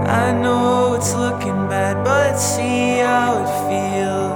I know it's looking bad, but see how it feels.